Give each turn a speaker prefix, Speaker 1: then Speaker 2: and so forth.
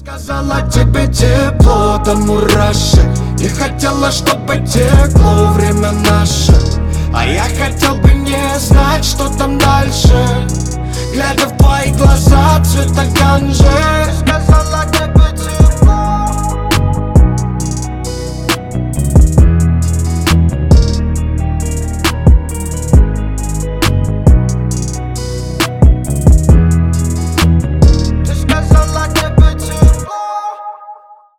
Speaker 1: Сказала тебе тепло, там мураши. И хотела, чтобы текло время наше. А я хотел бы не знать, что там дальше, глядя в твои глаза цвета ганжи.